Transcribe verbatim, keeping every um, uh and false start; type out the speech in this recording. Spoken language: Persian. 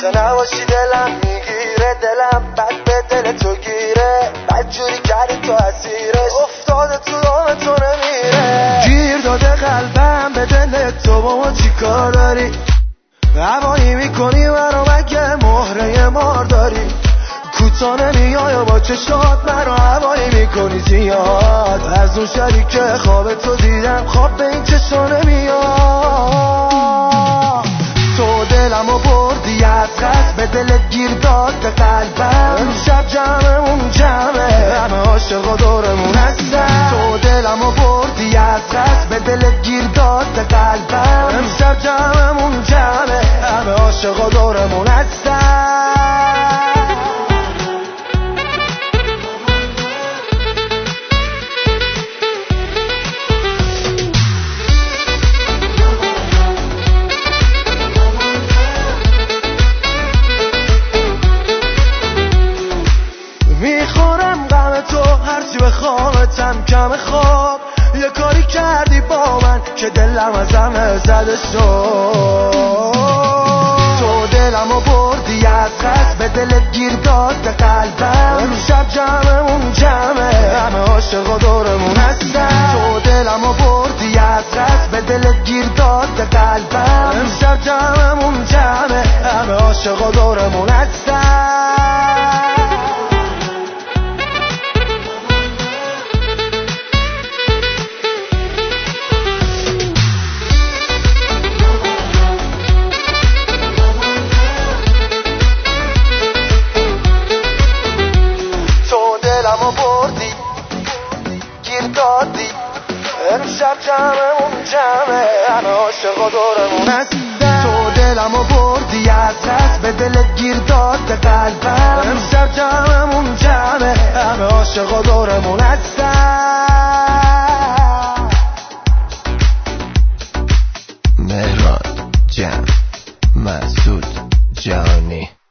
خسته نباشی دلم میگیره، دلم بد به دل تو گیره، بد جوری کردی تو اسیرش، افتاده تو دام تو نمیره. گیر داده قلبم به دل تو، با ما چی کار داری؟ هوایی میکنی منو مگه مهره مار داری؟ کوتا نمیای و با چشات منو هوایی میکنی زیاد. از اون شبی که خواب تو دیدم خواب به این چشا نمیاد. تو دلمو بردی از قصد، به دلت گیر داد به قلبم. امشب جمعمون جمعه، همه عاشقا دورمون هستن. تو دلمو بردی از قصد، به دلت گیر داد به قلبم. امشب جمعمون جمعه، همه عاشقا دورمون هستن. میخورم غم تو هرچی بخوامتم کم خواب. یه کاری کردی با من که دلم از همه زده شد. تو دلمو بردی از قصد، به دلت گیر داد به قلبم. امشب جمعمون جمعه، همه عاشقا دورمون هستن. تو دلمو بردی از قصد، به دلت گیر داد به قلبم. امشب جمعمون جمعه، همه عاشقا دورمون هستن. دلمو بردی گیر دادی، امشب جمعمون جمعه، همه عاشقا دورمون هستن. تو دلمو بردی از قصد، به دلت گیر داد به قلبم. امشب جمعمون جمعه، همه عاشقا دورمون هستن. مهران جمع مسعود جهانی.